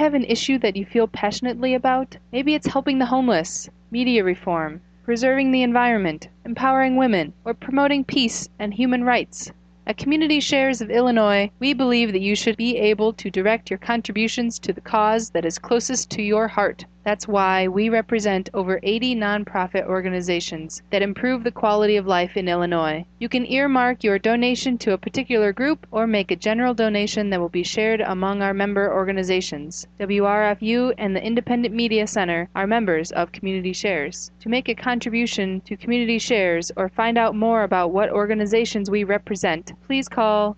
have an issue that you feel passionately about? Maybe it's helping the homeless, media reform, preserving the environment, empowering women, or promoting peace and human rights. At Community Shares of Illinois, we believe that you should be able to direct your contributions to the cause that is closest to your heart. That's why we represent over 80 nonprofit organizations that improve the quality of life in Illinois. You can earmark your donation to a particular group or make a general donation that will be shared among our member organizations. WRFU and the Independent Media Center are members of Community Shares. To make a contribution to Community Shares or find out more about what organizations we represent, please call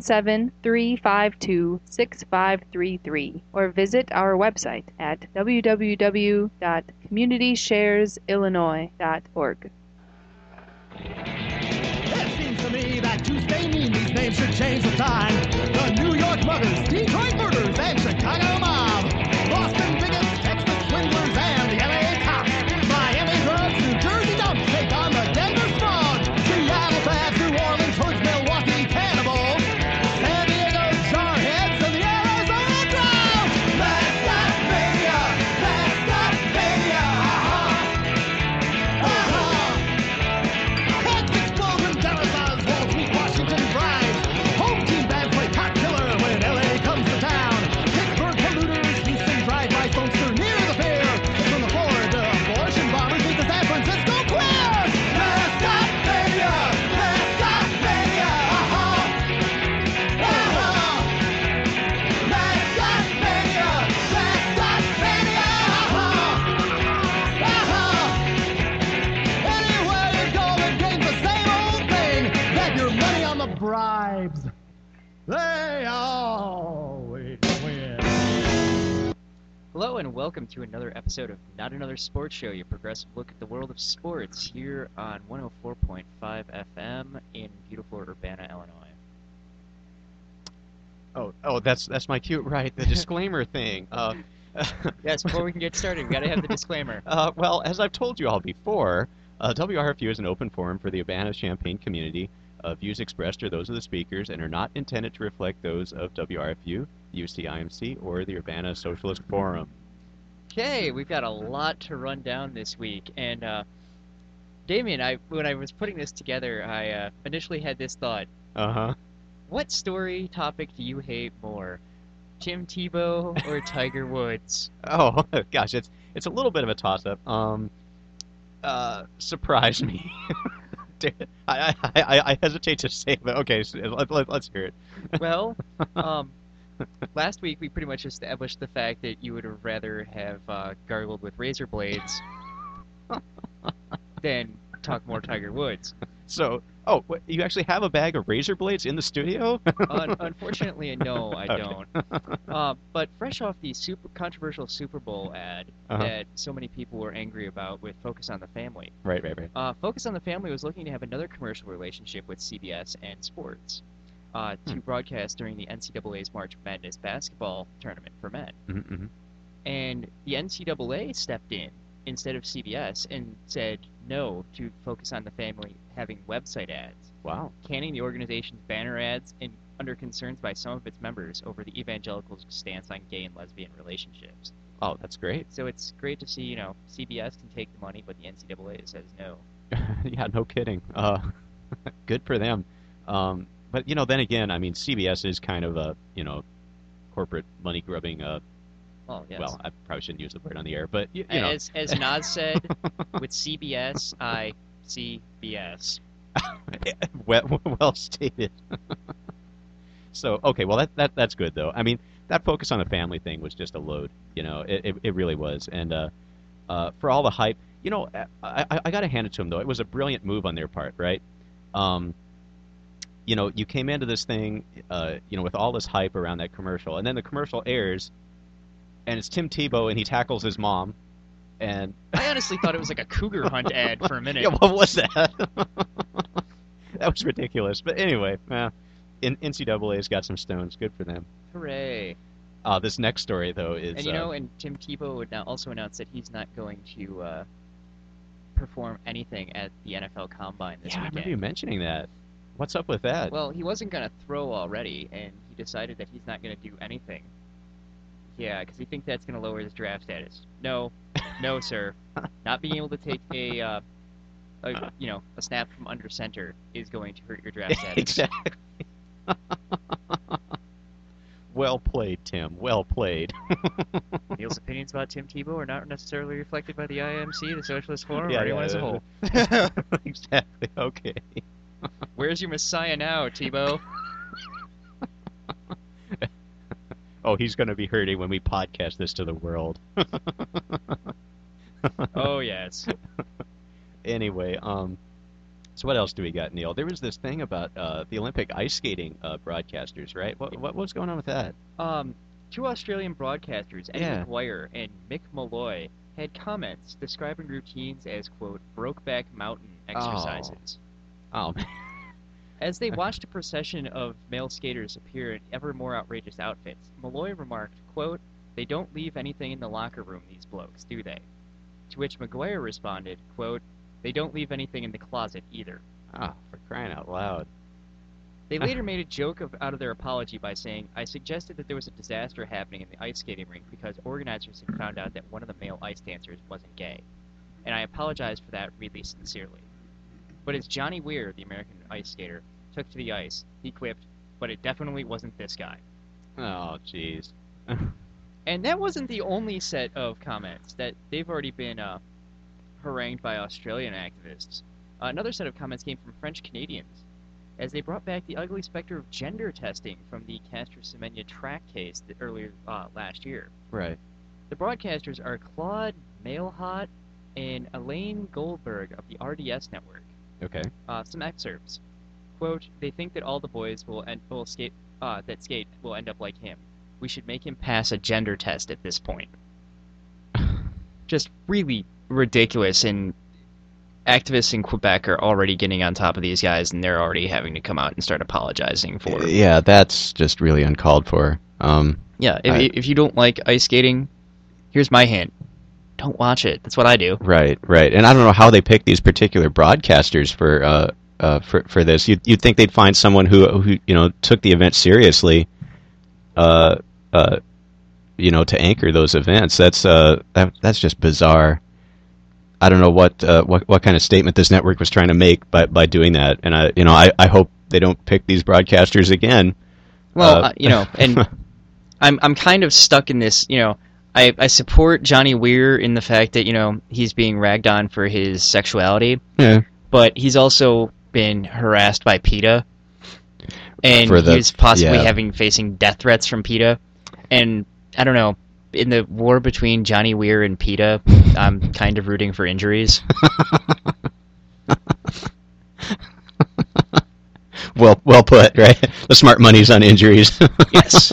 217-352-6533 or visit our website at www.communitysharesillinois.org. It seems to me that Tuesday mean these names should change with time. The New York Muggers, Detroit Murders, and Chicago Mob. Boston Bigots, Texas Swindlers, and the LA Cops. Miami Drugs, New Jersey Dumps take on the Denver Frogs. Seattle Fats, New Orleans Hoods, Milwaukee Cannibals. San Diego Jarheads, and the Arizona Drought. Let's stop mania! Let's stop mania! Heads explode when Dallas Wall Street, Washington drives. Home team bands play Cop Killer when LA comes to town. Pittsburgh polluters, Houston drive-by funkster near the fair. From the Florida abortion bombers meet the San Francisco queers. Let's stop mania! Let's stop mania! Let's stop mania! Let's stop mania! Anywhere you go, the game's the same old thing. Bet your money on the bribes. They always win. Hello and welcome to another episode of Not Another Sports Show, your progressive look at the world of sports here on 104.5 FM in beautiful Urbana, Illinois. Oh, that's my cue, right? The disclaimer thing. Yes, before we can get started, we gotta have the disclaimer. Well, as I've told you all before, WRFU is an open forum for the Urbana-Champaign community. Views expressed are those of the speakers and are not intended to reflect those of WRFU, UCIMC, or the Urbana Socialist Forum. Okay, we've got a lot to run down this week, and Damien, when I was putting this together, I initially had this thought: Uh-huh. what story topic do you hate more, Tim Tebow or Tiger Woods? Oh, gosh, it's a little bit of a toss-up. Surprise me. I hesitate to say it, but okay, so let's hear it. Well, last week we pretty much established the fact that you would rather have gargled with razor blades than talk more Tiger Woods. So, you actually have a bag of razor blades in the studio? Unfortunately, no, I don't. But fresh off the controversial Super Bowl ad that so many people were angry about with Focus on the Family. Right. Focus on the Family was looking to have another commercial relationship with CBS and sports to broadcast during the NCAA's March Madness basketball tournament for men. Mm-hmm. And the NCAA stepped in instead of CBS and said no to Focus on the Family having website ads. Wow. Canning the organization's banner ads and under concerns by some of its members over the evangelicals' stance on gay and lesbian relationships. Oh, that's great. So it's great to see, CBS can take the money, but the NCAA says no. Yeah, no kidding. Good for them. But, then again, I mean, CBS is kind of a, corporate money-grubbing, Well, yes. Well, I probably shouldn't use the word on the air, but, As Nas said, with CBS, I see BS. well stated. So, okay, well, that's good, though. I mean, that Focus on the Family thing was just a load, it really was. And for all the hype, I got to hand it to them, though. It was a brilliant move on their part, right? You came into this thing, with all this hype around that commercial, and then the commercial airs, and it's Tim Tebow, and he tackles his mom, and I honestly thought it was like a cougar hunt ad for a minute. Yeah, what was that? That was ridiculous. But anyway, NCAA's got some stones. Good for them. Hooray. This next story, though, is... And, and Tim Tebow would now also announce that he's not going to perform anything at the NFL Combine this weekend. I remember you mentioning that. What's up with that? Well, he wasn't going to throw already, and he decided that he's not going to do anything Yeah, because you think that's going to lower his draft status. No, no, sir. Not being able to take a snap from under center is going to hurt your draft status. Exactly. Well played, Tim. Well played. Neil's opinions about Tim Tebow are not necessarily reflected by the IMC, the Socialist Forum, Yeah, or anyone as a yeah. whole. Exactly. Okay. Where's your messiah now, Tebow? Oh, he's going to be hurting when we podcast this to the world. Oh, yes. Anyway, so what else do we got, Neil? There was this thing about the Olympic ice skating broadcasters, right? What was going on with that? Two Australian broadcasters, Eddie Yeah. McGuire and Mick Malloy, had comments describing routines as, quote, Brokeback Mountain exercises. Oh, man. As they watched a procession of male skaters appear in ever more outrageous outfits, Malloy remarked, quote, "They don't leave anything in the locker room, these blokes, do they?" To which McGuire responded, quote, "They don't leave anything in the closet either." Oh, for crying out loud. They later made a joke out of their apology by saying, "I suggested that there was a disaster happening in the ice skating rink because organizers had found out that one of the male ice dancers wasn't gay. And I apologize for that really sincerely." But as Johnny Weir, the American ice skater, took to the ice, he quipped, "But it definitely wasn't this guy." Oh, jeez. And that wasn't the only set of comments. That they've already been harangued by Australian activists. Another set of comments came from French Canadians, as they brought back the ugly specter of gender testing from the Caster Semenya track case earlier last year. Right. The broadcasters are Claude Mailhot and Elaine Goldberg of the RDS network. Okay. Some excerpts. Quote, "They think that all the boys will skate will end up like him. We should make him pass a gender test at this point." Just really ridiculous, and activists in Quebec are already getting on top of these guys, and they're already having to come out and start apologizing for it. Yeah, that's just really uncalled for. Yeah, if you don't like ice skating, here's my hint. Don't watch it. That's what I do. Right. And I don't know how they pick these particular broadcasters for this. You'd think they'd find someone who took the event seriously, to anchor those events. That's just bizarre. I don't know what kind of statement this network was trying to make by doing that, and I hope they don't pick these broadcasters again. Well, and I'm kind of stuck in this. I support Johnny Weir in the fact that he's being ragged on for his sexuality. Yeah. But he's also been harassed by PETA, and he's possibly facing death threats from PETA. And I don't know, in the war between Johnny Weir and PETA, I'm kind of rooting for injuries. Well put, right? The smart money's on injuries. Yes.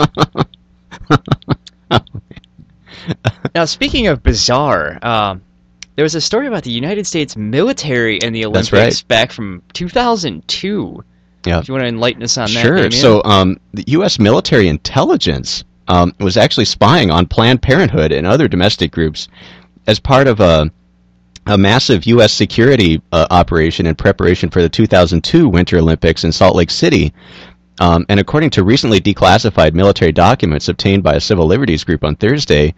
Now, speaking of bizarre, there was a story about the United States military and the Olympics back from 2002. Yeah. If you want to enlighten us on that. Sure. So the U.S. military intelligence was actually spying on Planned Parenthood and other domestic groups as part of a massive U.S. security operation in preparation for the 2002 Winter Olympics in Salt Lake City. And according to recently declassified military documents obtained by a civil liberties group on Thursday,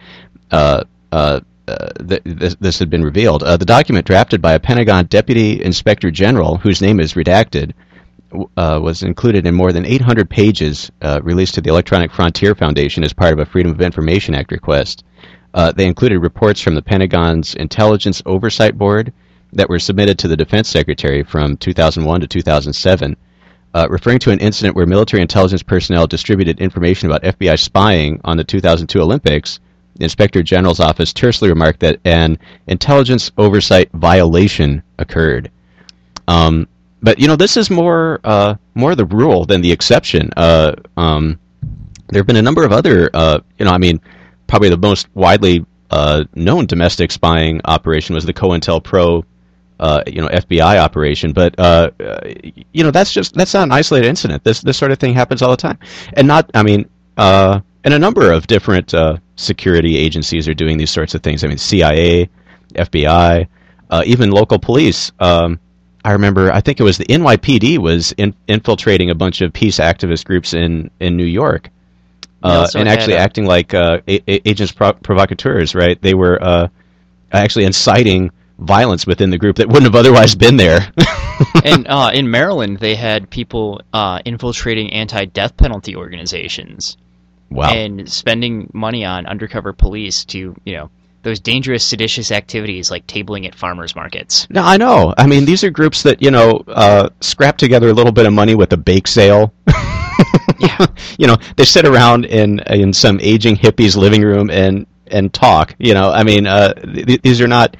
this had been revealed. The document, drafted by a Pentagon Deputy Inspector General, whose name is redacted, was included in more than 800 pages released to the Electronic Frontier Foundation as part of a Freedom of Information Act request. They included reports from the Pentagon's Intelligence Oversight Board that were submitted to the Defense Secretary from 2001 to 2007. Referring to an incident where military intelligence personnel distributed information about FBI spying on the 2002 Olympics, the Inspector General's office tersely remarked that an intelligence oversight violation occurred. But this is more the rule than the exception. There have been a number of other, probably the most widely known domestic spying operation was the COINTELPRO FBI operation, but that's not an isolated incident. This sort of thing happens all the time, and and a number of different security agencies are doing these sorts of things. CIA, FBI, even local police. I remember, I think it was the NYPD was infiltrating a bunch of peace activist groups in New York, also and actually had, acting like agents provocateurs, right? They were actually inciting violence within the group that wouldn't have otherwise been there. And in Maryland, they had people infiltrating anti-death penalty organizations. Wow. And spending money on undercover police to, those dangerous, seditious activities like tabling at farmers markets. No, I know. I mean, these are groups that, scrap together a little bit of money with a bake sale. Yeah. They sit around in some aging hippie's living room and talk. I mean, these are not,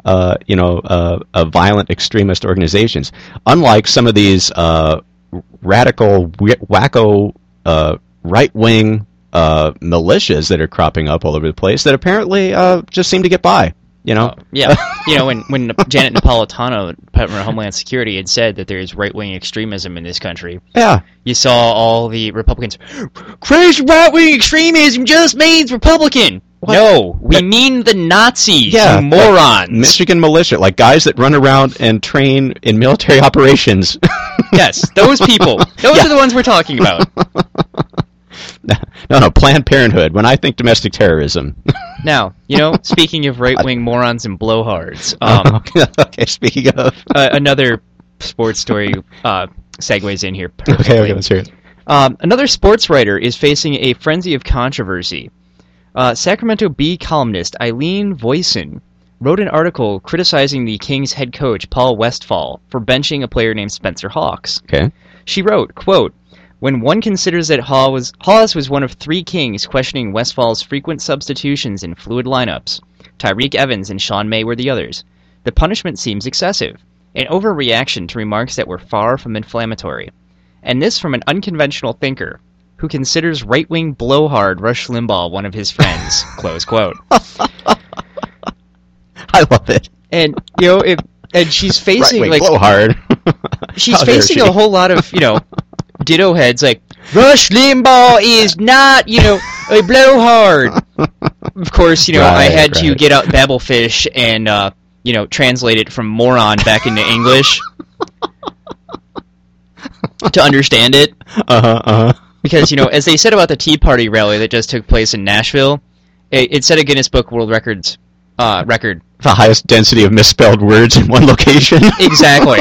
violent extremist organizations. Unlike some of these radical, wacko, right-wing militias that are cropping up all over the place that apparently just seem to get by. Yeah. when Janet Napolitano, Department of Homeland Security, had said that there's right-wing extremism in this country, Yeah. you saw all the Republicans, crazy right-wing extremism just means Republican. What? No, we mean the Nazis, Yeah, you morons. Michigan militia, like guys that run around and train in military operations. Yes, those people. Those Yeah. are the ones we're talking about. No, Planned Parenthood. When I think domestic terrorism. Now, speaking of right-wing morons and blowhards, Okay, speaking of. another sports story segues in here perfectly. Okay, let's hear it. Another sports writer is facing a frenzy of controversy. Sacramento Bee columnist Eileen Voisin wrote an article criticizing the Kings head coach Paul Westphal for benching a player named Spencer Hawks. Okay. She wrote, quote, "When one considers that Hawes was one of 3 Kings questioning Westphal's frequent substitutions in fluid lineups, Tyreek Evans and Sean May were the others, the punishment seems excessive, an overreaction to remarks that were far from inflammatory. And this from an unconventional thinker, who considers right-wing blowhard Rush Limbaugh one of his friends," close quote. I love it. And, and she's facing, Right-wing blowhard. she's How dare facing she. a whole lot of, ditto heads like, Rush Limbaugh is not, a blowhard. Of course, I had to get out Babelfish and, translate it from moron back into English to understand it. Because, as they said about the Tea Party rally that just took place in Nashville, it set a Guinness Book World Records record. The highest density of misspelled words in one location. Exactly.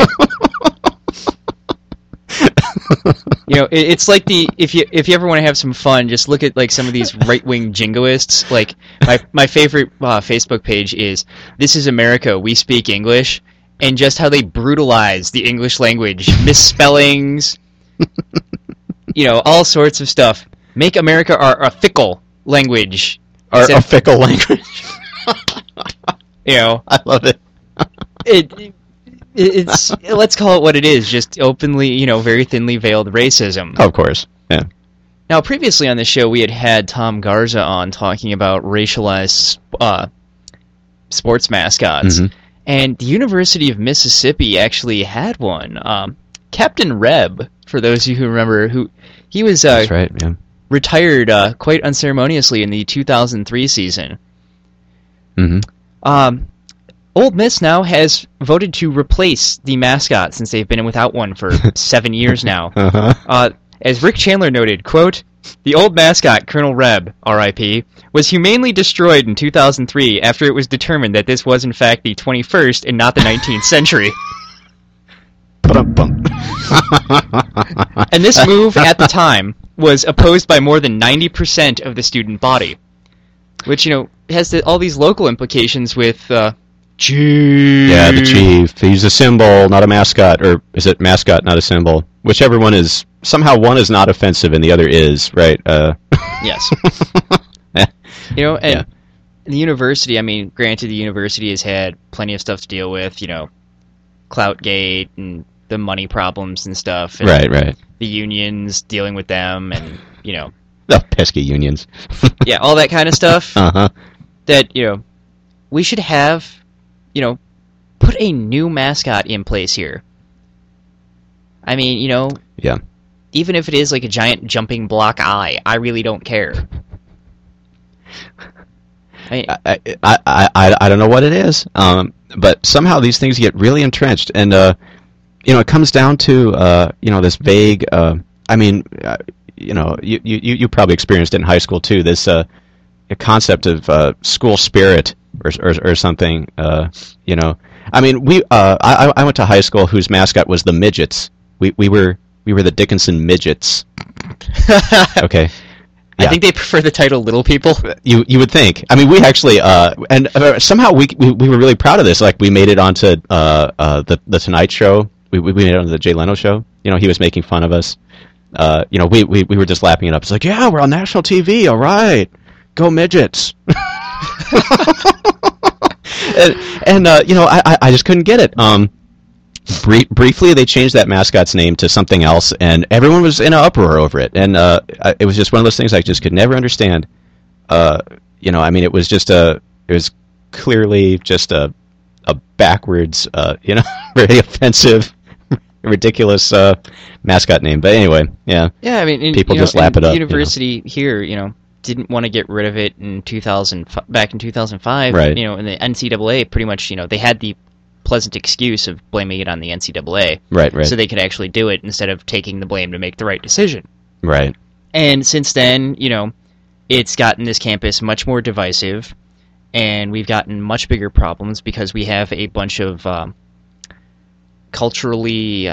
It's like if you ever want to have some fun, just look at like some of these right-wing jingoists. Like my favorite Facebook page is "This is America, we speak English," and just how they brutalize the English language, misspellings, all sorts of stuff. Make America a fickle language. A fickle language. I love it. It's let's call it what it is, just openly, very thinly veiled racism. Of course, yeah. Now, previously on the show, we had Tom Garza on talking about racialized sports mascots, and the University of Mississippi actually had one. Captain Reb, for those of you who remember, he was That's right, yeah. retired quite unceremoniously in the 2003 season. Ole Miss now has voted to replace the mascot since they've been without one for 7 years now. As Rick Chandler noted, quote, "The old mascot, Colonel Reb, R.I.P., was humanely destroyed in 2003 after it was determined that this was in fact the 21st and not the 19th century." And this move at the time was opposed by more than 90% of the student body, which, has all these local implications with chief. Yeah, the chief. He's a symbol, not a mascot. Or is it mascot, not a symbol? Whichever one is. Somehow one is not offensive and the other is, right? Yes. And the university, granted the university has had plenty of stuff to deal with, Cloutgate and the money problems and stuff. And Right. The unions, dealing with them, and, The pesky unions. yeah, all that kind of stuff. That, we should have, put a new mascot in place here. Yeah. Even if it is like a giant jumping block eye, I really don't care. I don't know what it is, but somehow these things get really entrenched, and it comes down to this vague. you probably experienced it in high school too. This a concept of school spirit or something. I mean, I went to high school whose mascot was the Midgets. We were the Dickinson Midgets. Okay. I Yeah. think they prefer the title Little People. You would think. I mean, we actually somehow we were really proud of this. Like, we made it onto the Tonight Show. We made it onto the Jay Leno show. He was making fun of us. We were just lapping it up. It's like, yeah, we're on national TV. All right, go Midgets. I just couldn't get it. Briefly, they changed that mascot's name to something else, and everyone was in an uproar over it. And it was just one of those things I just could never understand. I mean, it was clearly just a backwards, very offensive, ridiculous mascot name. But anyway, yeah. Yeah, I mean, People just lap it up. University here, didn't want to get rid of it in back in 2005. Right. And the NCAA pretty much, they had the pleasant excuse of blaming it on the NCAA. Right. So they could actually do it instead of taking the blame to make the right decision. Right. And since then, it's gotten this campus much more divisive, and we've gotten much bigger problems because we have a bunch of culturally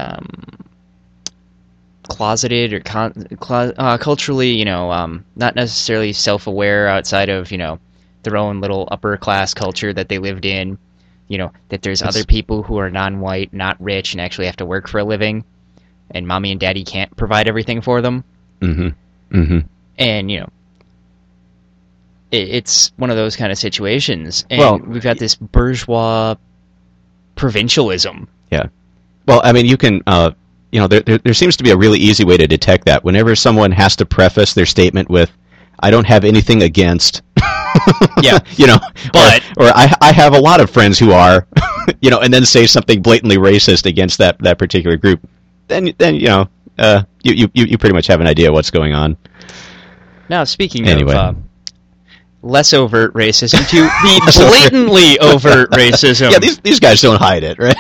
closeted or culturally, not necessarily self-aware outside of, their own little upper-class culture that they lived in. That there's other people who are non-white, not rich, and actually have to work for a living, and mommy and daddy can't provide everything for them. Mm-hmm. Mm-hmm. And, it's one of those kind of situations. And we've got this bourgeois provincialism. Yeah. Well, I mean, you can, there seems to be a really easy way to detect that. Whenever someone has to preface their statement with, I don't have anything against... Yeah, but or I have a lot of friends who are, and then say something blatantly racist against that particular group. Then you pretty much have an idea what's going on. Now, speaking Anyway. of less overt racism to the blatantly overt racism. Yeah, these guys don't hide it, right?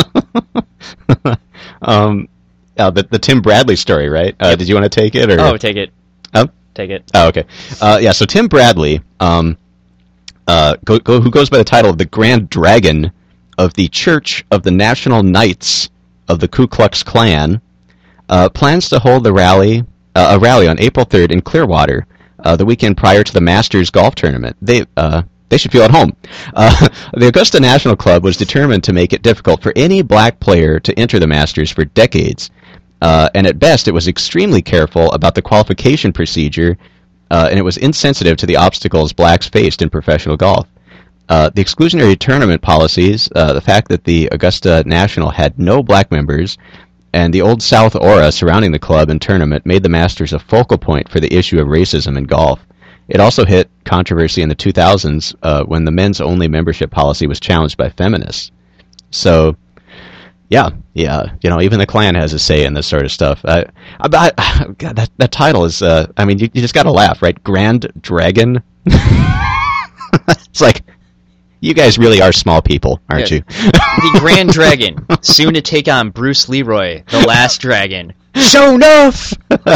The Tim Bradley story, right? Yep. Did you want to take it? Or? Oh, take it. Oh? Take it. Oh, okay. So Tim Bradley, who goes by the title of the Grand Dragon of the Church of the National Knights of the Ku Klux Klan, plans to hold a rally on April 3rd in Clearwater, the weekend prior to the Masters golf tournament. They should feel at home. The Augusta National Club was determined to make it difficult for any black player to enter the Masters for decades. And at best, it was extremely careful about the qualification procedure, and it was insensitive to the obstacles blacks faced in professional golf. The exclusionary tournament policies, the fact that the Augusta National had no black members, and the Old South aura surrounding the club and tournament made the Masters a focal point for the issue of racism in golf. It also hit controversy in the 2000s when the men's-only membership policy was challenged by feminists. So... Yeah, even the Klan has a say in this sort of stuff. God, that title is, you just gotta laugh, right? Grand Dragon? It's like, you guys really are small people, aren't you? The Grand Dragon, soon to take on Bruce Leroy, the last dragon. Show enough!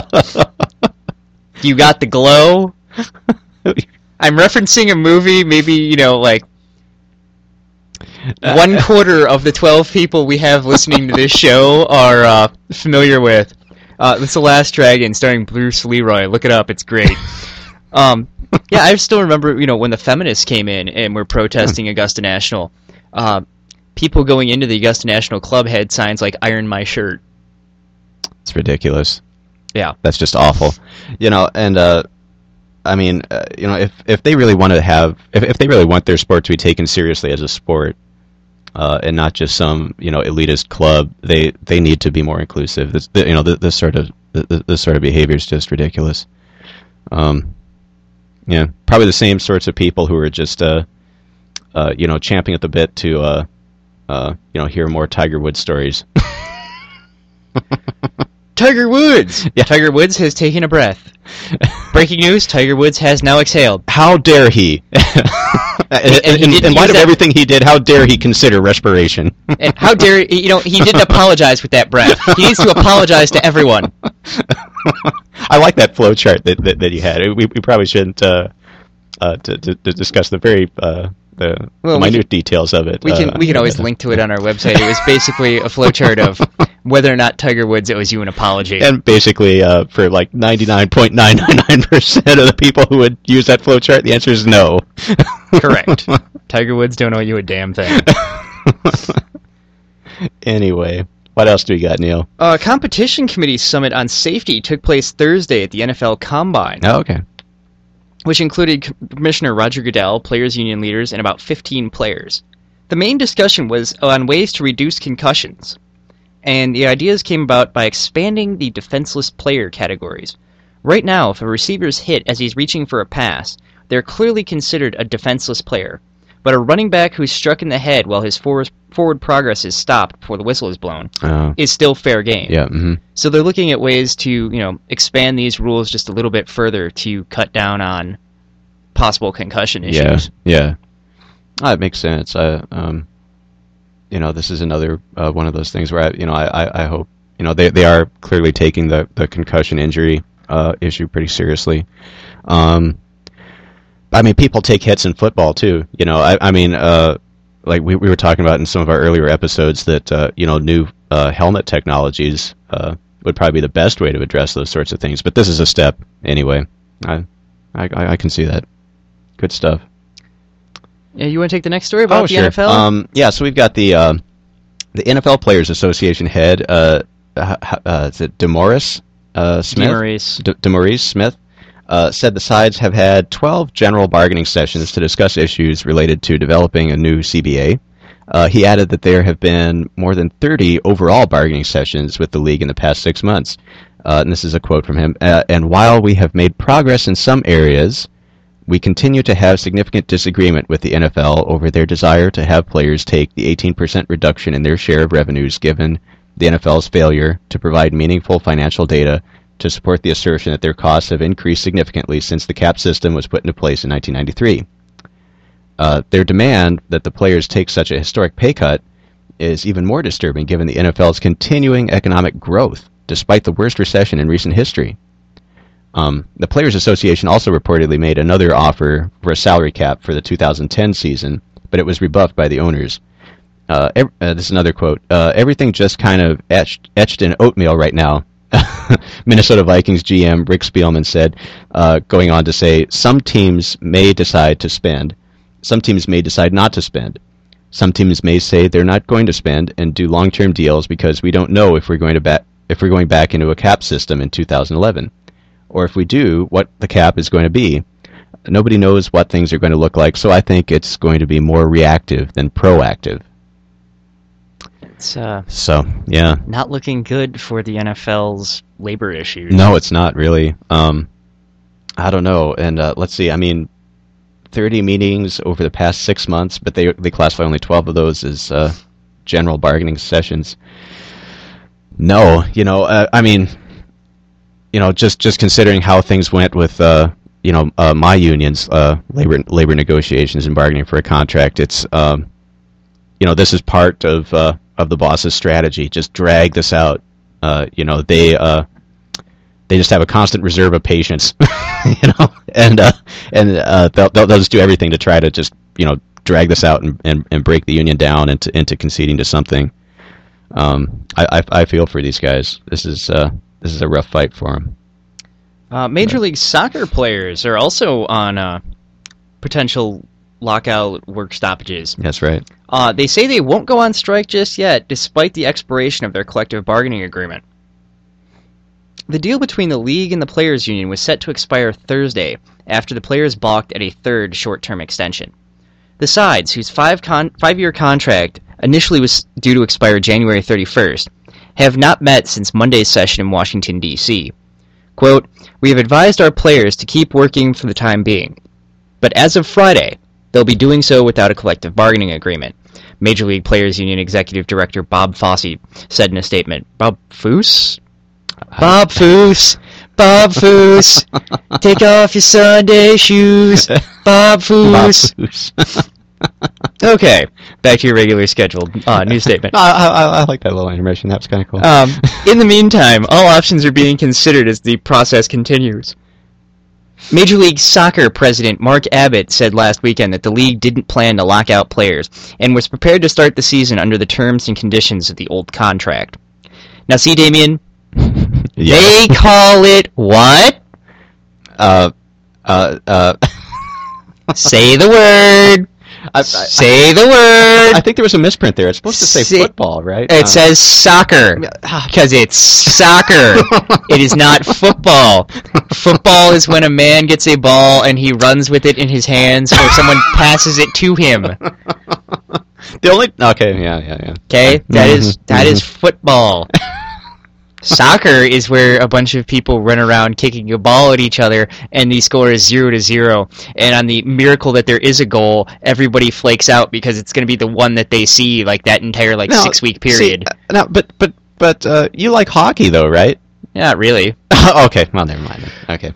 You got the glow? I'm referencing a movie, maybe, 1/4 of the 12 people we have listening to this show are familiar with. It's The Last Dragon, starring Bruce Leroy. Look it up; it's great. I still remember, when the feminists came in and were protesting Augusta National. People going into the Augusta National Club had signs like "Iron my shirt." It's ridiculous. Yeah, that's just awful. If they really want to have, if they really want their sport to be taken seriously as a sport. And not just some, elitist club. They need to be more inclusive. This sort of behavior is just ridiculous. Probably the same sorts of people who are just, champing at the bit to, hear more Tiger Woods stories. Tiger Woods! Yeah. Tiger Woods has taken a breath. Breaking news, Tiger Woods has now exhaled. How dare he? In light of everything he did, how dare he consider respiration? And how dare, he didn't apologize with that breath. He needs to apologize to everyone. I like that flow chart that you had. We probably shouldn't to discuss the very the minute details of it. We can always link to it on our website. It was basically a flowchart of whether or not Tiger Woods owes you an apology. And basically, for like 99.999% of the people who would use that flowchart, the answer is no. Correct. Tiger Woods don't owe you a damn thing. Anyway, what else do we got, Neil? Competition Committee Summit on Safety took place Thursday at the NFL Combine. Oh, okay. Which included Commissioner Roger Goodell, players' union leaders, and about 15 players. The main discussion was on ways to reduce concussions, and the ideas came about by expanding the defenseless player categories. Right now, if a receiver is hit as he's reaching for a pass, they're clearly considered a defenseless player, but a running back who's struck in the head while his forward progress is stopped before the whistle is blown is still fair game. Yeah. Mm-hmm. So they're looking at ways to, expand these rules just a little bit further to cut down on possible concussion issues. Yeah. It makes sense. This is another one of those things where I hope they are clearly taking the concussion injury issue pretty seriously. People take hits in football too. Like we were talking about in some of our earlier episodes that new helmet technologies would probably be the best way to address those sorts of things. But this is a step anyway. I can see that. Good stuff. Yeah, you want to take the next story about the sure. NFL? So we've got the NFL Players Association head. Is it DeMaurice Smith? DeMaurice Smith. Said the sides have had 12 general bargaining sessions to discuss issues related to developing a new CBA. He added that there have been more than 30 overall bargaining sessions with the league in the past 6 months. And this is a quote from him. And while we have made progress in some areas, we continue to have significant disagreement with the NFL over their desire to have players take the 18% reduction in their share of revenues given the NFL's failure to provide meaningful financial data to support the assertion that their costs have increased significantly since the cap system was put into place in 1993. Their demand that the players take such a historic pay cut is even more disturbing given the NFL's continuing economic growth, despite the worst recession in recent history. The Players Association also reportedly made another offer for a salary cap for the 2010 season, but it was rebuffed by the owners. This is another quote. Everything just kind of etched in oatmeal right now. Minnesota Vikings GM Rick Spielman said, going on to say, some teams may decide to spend, some teams may decide not to spend. Some teams may say they're not going to spend and do long-term deals because we don't know if we're going back into a cap system in 2011, or if we do, what the cap is going to be. Nobody knows what things are going to look like, so I think it's going to be more reactive than proactive. It's not looking good for the NFL's labor issues. No, it's not really. I don't know. And let's see. 30 meetings over the past 6 months, but they classify only 12 of those as general bargaining sessions. No, just considering how things went with my union's labor negotiations and bargaining for a contract, it's this is part of the boss's strategy. Just drag this out. They just have a constant reserve of patience, and they'll just do everything to try to just drag this out and break the union down into conceding to something. I feel for these guys. This is a rough fight for them. Major League Soccer players are also on potential lockout work stoppages. That's right. They say they won't go on strike just yet, despite the expiration of their collective bargaining agreement. The deal between the league and the players' union was set to expire Thursday, after the players balked at a third short-term extension. The sides, whose five-year contract initially was due to expire January 31st, have not met since Monday's session in Washington, D.C. Quote, "We have advised our players to keep working for the time being, but as of Friday, they'll be doing so without a collective bargaining agreement," Major League Players Union Executive Director Bob Fosse said in a statement. Bob Foose? Bob Foose! Bob Foose! Take off your Sunday shoes! Bob Foose! Okay, back to your regular scheduled news statement. I like that little intermission. That was kind of cool. In the meantime, all options are being considered as the process continues. Major League Soccer president Mark Abbott said last weekend that the league didn't plan to lock out players and was prepared to start the season under the terms and conditions of the old contract. Now, see, Damien, they call it what? Say the word. Say the word. I think there was a misprint there. It's supposed to say football, right? It says soccer, because it's soccer. It is not football. Football is when a man gets a ball and he runs with it in his hands, or someone passes it to him. Okay, yeah. Okay, that is football. Soccer is where a bunch of people run around kicking a ball at each other, and the score is 0-0. And on the miracle that there is a goal, everybody flakes out because it's going to be the one that they see, like that entire 6-week period. But you like hockey though, right? Not really. Okay, well, never mind. Okay.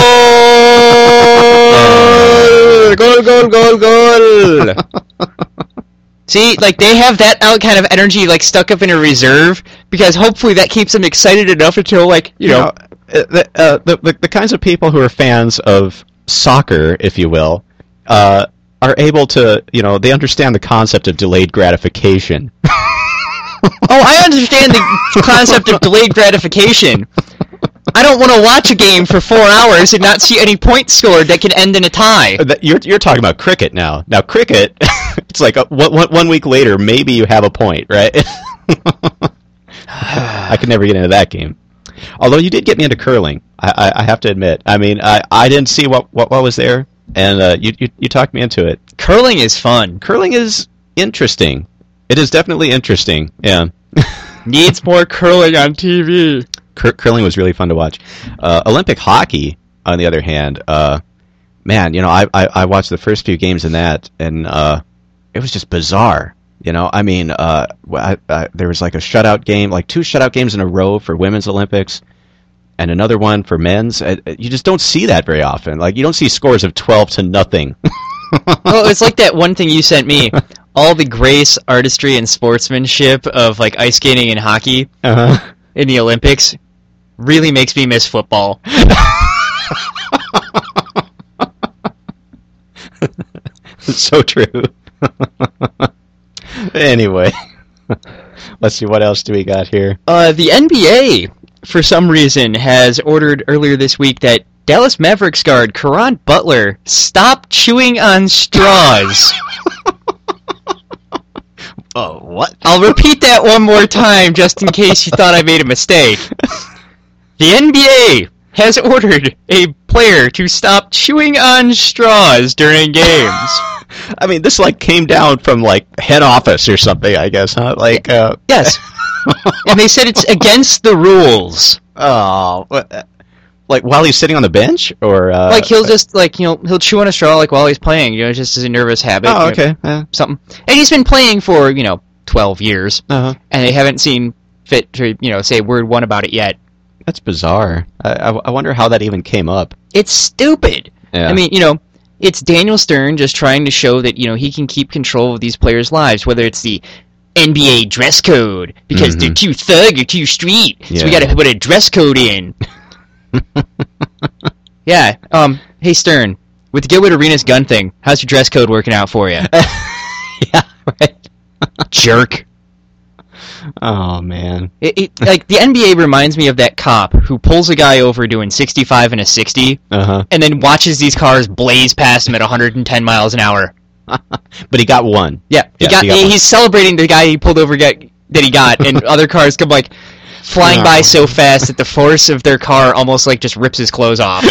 Goal! Goal! See, they have that kind of energy, stuck up in a reserve, because hopefully that keeps them excited enough until, the kinds of people who are fans of soccer, if you will, are able to, they understand the concept of delayed gratification. Oh, I understand the concept of delayed gratification. I don't want to watch a game for 4 hours and not see any points scored that can end in a tie. You're talking about cricket now. Now, cricket, it's like 1 week later, maybe you have a point, right? I could never get into that game. Although you did get me into curling, I have to admit. I mean, I didn't see what was there, and you talked me into it. Curling is fun. Curling is interesting. It is definitely interesting, yeah. Needs more curling on TV. Curling was really fun to watch. Olympic hockey, on the other hand, man, I watched the first few games in that, and it was just bizarre. I mean, there was a shutout game, 2 shutout games in a row for women's Olympics, and another one for men's. You just don't see that very often. You don't see scores of 12-0. Well, it's like that one thing you sent me. All the grace, artistry, and sportsmanship of ice skating and hockey in the Olympics really makes me miss football. So true. Anyway, let's see, what else do we got here? The NBA, for some reason, has ordered earlier this week that Dallas Mavericks guard Caron Butler stop chewing on straws. Oh, what? I'll repeat that one more time just in case you thought I made a mistake. The NBA has ordered a player to stop chewing on straws during games. I mean, this came down from head office or something, I guess, huh? Yes. And they said it's against the rules. Oh, while he's sitting on the bench, or he'll just he'll chew on a straw while he's playing, just as a nervous habit. Oh, okay. Something. And he's been playing for 12 years, and they haven't seen fit to say word one about it yet. That's bizarre. I wonder how that even came up. It's stupid. Yeah. I mean, it's Daniel Stern just trying to show that he can keep control of these players' lives, whether it's the NBA dress code because they're too thug or too street, so we got to put a dress code in. Yeah. Hey Stern, with the Gilbert Arenas gun thing, how's your dress code working out for you? Yeah, right. Jerk. Oh man. The NBA reminds me of that cop who pulls a guy over doing 65 and a 60, and then watches these cars blaze past him at 110 miles an hour. But he got one. Yeah, he's celebrating the guy he pulled over that he got, and other cars come flying by so fast that the force of their car almost just rips his clothes off.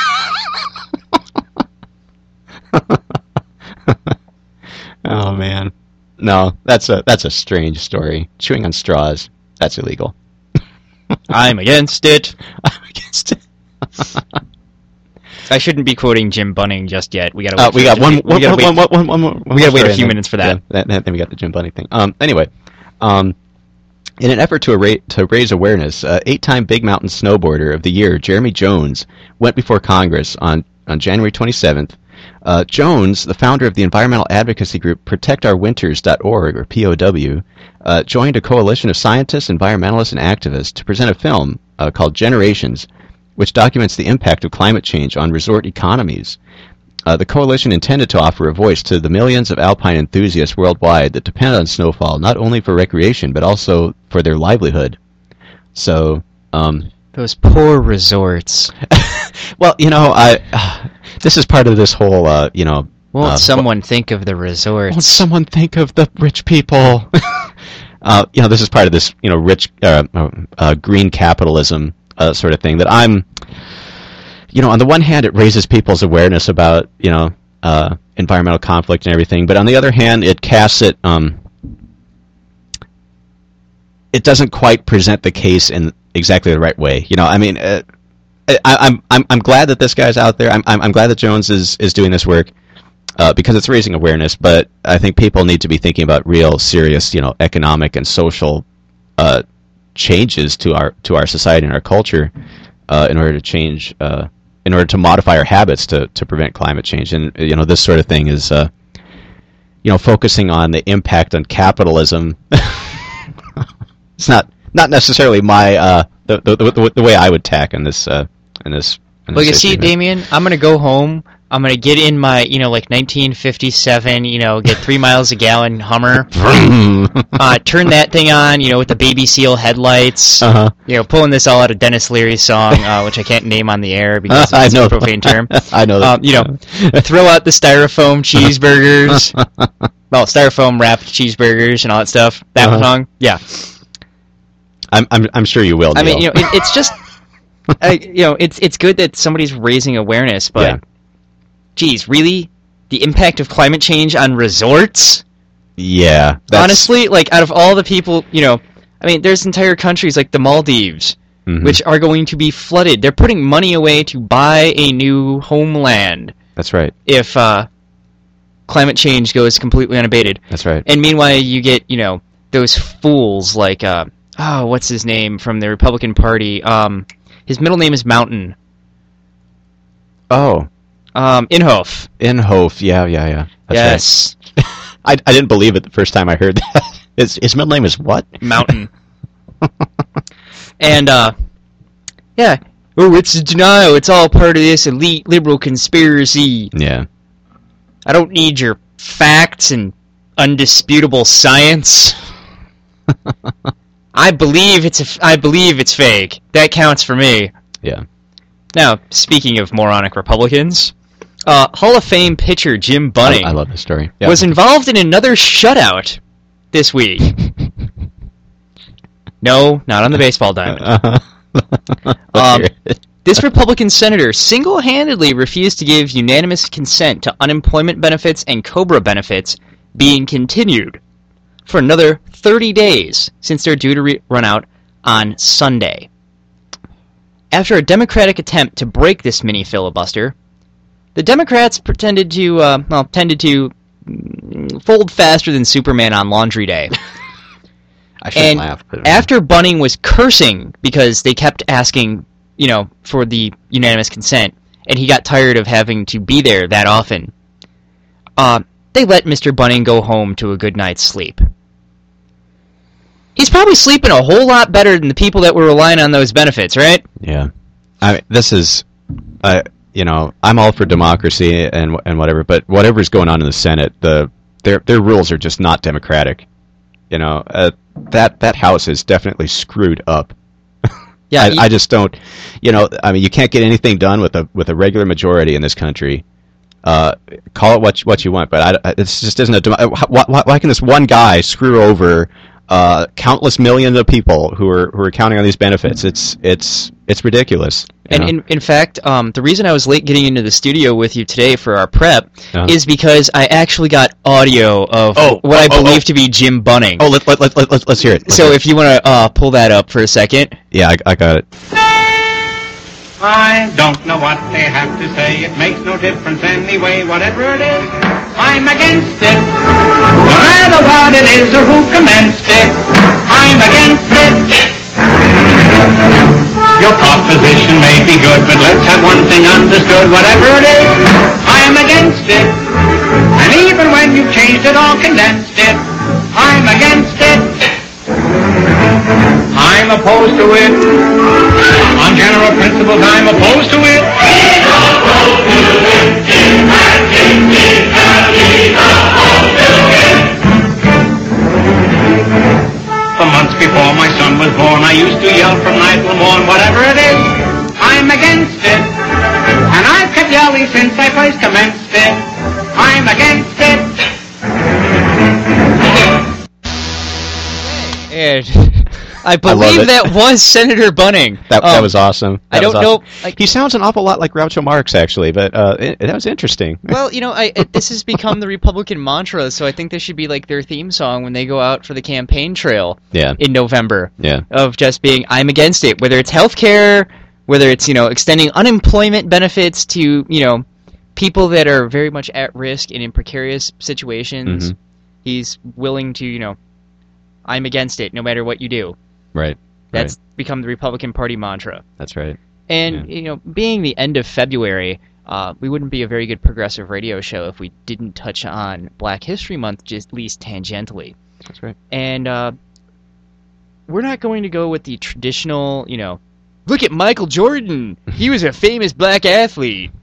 Oh man. No, that's a strange story. Chewing on straws, that's illegal. I'm against it. I'm against it. I shouldn't be quoting Jim Bunning just yet. We got a few minutes for that. Yeah, then we got the Jim Bunning thing. Anyway, in an effort to raise awareness, 8-time Big Mountain Snowboarder of the Year, Jeremy Jones, went before Congress on January 27th Jones, the founder of the environmental advocacy group ProtectOurWinters.org, or POW, joined a coalition of scientists, environmentalists, and activists to present a film called Generations, which documents the impact of climate change on resort economies. The coalition intended to offer a voice to the millions of alpine enthusiasts worldwide that depend on snowfall not only for recreation but also for their livelihood. So, Those poor resorts. well, this is part of this whole, Won't someone think of the resorts? Won't someone think of the rich people? This is part of this, rich, green capitalism sort of thing that I'm, on the one hand, it raises people's awareness about, environmental conflict and everything, but on the other hand, it casts it, it doesn't quite present the case in exactly the right way. I'm glad that this guy's out there. I'm glad that Jones is doing this work because it's raising awareness. But I think people need to be thinking about real, serious, economic and social changes to our society and our culture in order to change, in order to modify our habits to prevent climate change. And this sort of thing is, focusing on the impact on capitalism. It's not necessarily my the way I would tack in this Well, you see, Damien, I'm gonna go home. I'm gonna get in my 1957 get 3 miles a gallon Hummer, turn that thing on with the baby seal headlights. Pulling this all out of Dennis Leary's song, which I can't name on the air because it's a profane term. I know that. Throw out the styrofoam cheeseburgers, well, styrofoam wrapped cheeseburgers and all that stuff. That song, yeah. I'm sure you will. Neil. I mean, it's just, it's good that somebody's raising awareness, but, geez, really, the impact of climate change on resorts? Yeah. Honestly, out of all the people, there's entire countries like the Maldives, which are going to be flooded. They're putting money away to buy a new homeland. That's right. If climate change goes completely unabated. That's right. And meanwhile, you get, those fools like, what's his name from the Republican Party? His middle name is Mountain. Oh. Inhofe. Inhofe, yeah. That's yes. Right. I didn't believe it the first time I heard that. His middle name is what? Mountain. And, it's a denial. It's all part of this elite liberal conspiracy. Yeah. I don't need your facts and undisputable science. I believe it's fake. That counts for me. Yeah. Now, speaking of moronic Republicans, Hall of Fame pitcher Jim Bunning I love this story. Yeah. was involved in another shutout this week. No, not on the baseball diamond. This Republican senator single-handedly refused to give unanimous consent to unemployment benefits and COBRA benefits being continued for another 30 days since they're due to run out on Sunday. After a Democratic attempt to break this mini filibuster, the Democrats tended to fold faster than Superman on Laundry Day. I shouldn't laugh. But after Bunning was cursing because they kept asking, for the unanimous consent, and he got tired of having to be there that often, they let Mr. Bunning go home to a good night's sleep. He's probably sleeping a whole lot better than the people that were relying on those benefits, right? Yeah. This is, I'm all for democracy and whatever, but whatever's going on in the Senate, their rules are just not democratic. That House is definitely screwed up. Yeah, I just don't, you can't get anything done with a regular majority in this country. Call it what you want, but it just isn't why can this one guy screw over countless millions of people who are counting on these benefits? It's ridiculous. And in fact, the reason I was late getting into the studio with you today for our prep is because I actually got audio of what I believe to be Jim Bunning. Oh, let's hear it. If you want to pull that up for a second. Yeah, I got it. I don't know what they have to say. It makes no difference anyway. Whatever it is, I'm against it. No matter what it is or who commenced it, I'm against it. Your proposition may be good, but let's have one thing understood. Whatever it is, I'm I'm against it. And even when you changed it or condensed it, I'm against it. I'm opposed to it. On general principles, I'm opposed to it. He's opposed to it. He's opposed to it. For months before my son was born, I used to yell from night till morn, whatever it is, I'm against it. And I've kept yelling since I first commenced it. I'm against it. And I believe it. that was Senator Bunning. That was awesome. I don't know. He sounds an awful lot like Groucho Marx, actually, but that was interesting. Well, you know, this has become the Republican mantra, so I think this should be like their theme song when they go out for the campaign trail in November. Yeah. Of just being, I'm against it. Whether it's healthcare, whether it's, you know, extending unemployment benefits to, you know, people that are very much at risk and in precarious situations. Mm-hmm. He's willing to, you know, I'm against it no matter what you do. Right. That's become the Republican Party mantra. That's right. And, you know, being the end of February, we wouldn't be a very good progressive radio show if we didn't touch on Black History Month just at least tangentially. That's right. And we're not going to go with the traditional, you know, look at Michael Jordan. He was a famous black athlete.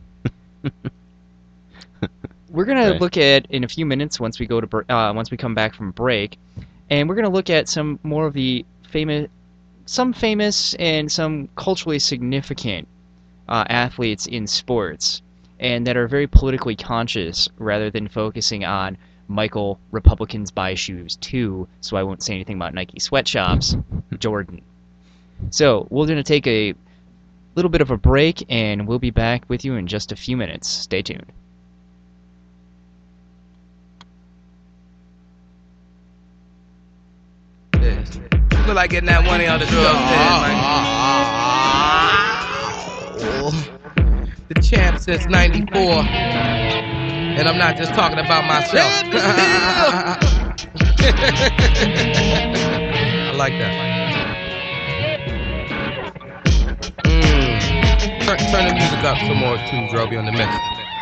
We're going to look at, in a few minutes, once we go to once we come back from break, and we're going to look at some more of the famous and some culturally significant athletes in sports, and that are very politically conscious rather than focusing on Michael, Republicans buy shoes too, so I won't say anything about Nike sweatshops, Jordan. So we're going to take a little bit of a break, and we'll be back with you in just a few minutes. Stay tuned. Look like getting that money on the drugs, man. The champ since '94, and I'm not just talking about myself. I like that. Turn the music up some more too, Droby, on the mix.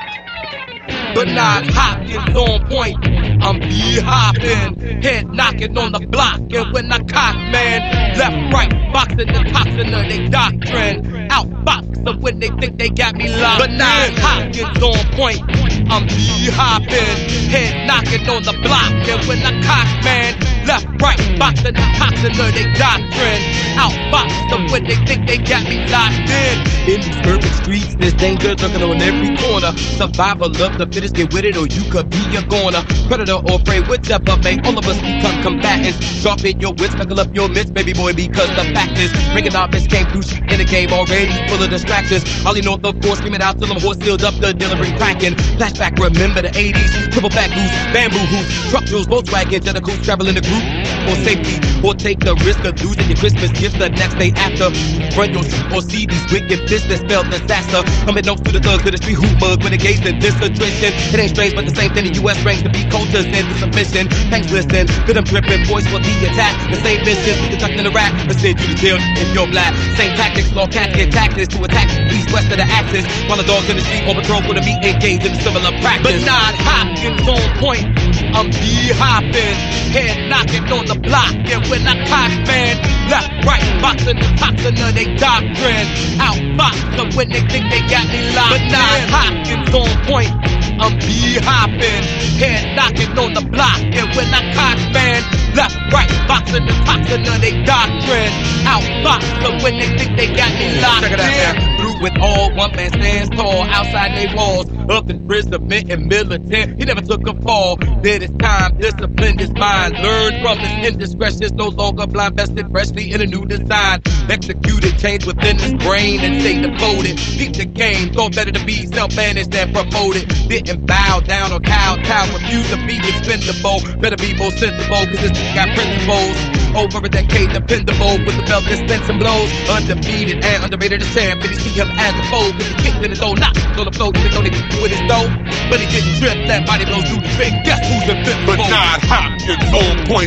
But not Hopkins on point. I'm hopping, head knocking on the block, and when I cock, man, left, right, boxing the toxin of they doctrine, outbox them when they think they got me locked. But not Hopkins on point. I'm hopping, head knocking on the block, and when I cock, man, left, right, boxing the toxin of they doctrine, outbox them when they think they got me locked in. In these urban streets, there's danger lurking on every corner. Survival of the fittest, get with it or you could be a goner. Predator or prey, whichever may all of us become combatants. Sharpen your wits, knuckle up your mitts, baby boy, because the fact is, ringing off this came through in the game already full of distractions. Ollie North, of course, screaming out till them horse sealed up the delivery cracking. Flashback, remember the 80s, triple back goose, bamboo hoops, truck jewels, Volkswagen, Jennicals, travel in the group for safety, or take the risk of losing your Christmas gift the next day after. Run your shoot or see these wicked business spell disaster. Coming notes to the thugs to the street hoop mug when engaged in this attrition. It ain't strange, but the same thing the U.S. ranks to be cultures into submission. Thanks, listen, good I'm dripping, voice for the attack. The same mission, we conducting the rap, but send you to jail if you're black. Same tactics, law cats get tactics to attack east west of the axis. While the dogs in the street on patrol for the meat engaged in a similar practice. But not Hopkins on point. I'm hopping, head knocking on the block, and when I cock, man, left, right, boxing the toxin of they doctrine, outbox them when they think they got me locked. But not Hopkins on point. I'm hopping, head knocking on the block, and when I cock, man, left, right, boxing the toxin of they doctrine, outbox them when they think they got me locked. Check it out, man. Through with all, one man stands tall outside they walls, up in prison and militant. He never took a fall. Then it's time, discipline his mind. Learn from his indiscretions, no longer blind, vested freshly in a new design. Executed, change within his brain and stay devoted. Keep the game, thought better to be self-managed than promoted. Didn't bow down or kowtow, refused to be expendable. Better be more sensible, cause this got principles. Over a decade, dependable, with the belt dispensing blows. Undefeated and underrated as champ, and you see him as a foe. Cause he kicked in his own knock on the floor, even though they kicked with his dough. But he didn't trip, that body blows through the big. Guess who's invincible? But not Hopkins on point.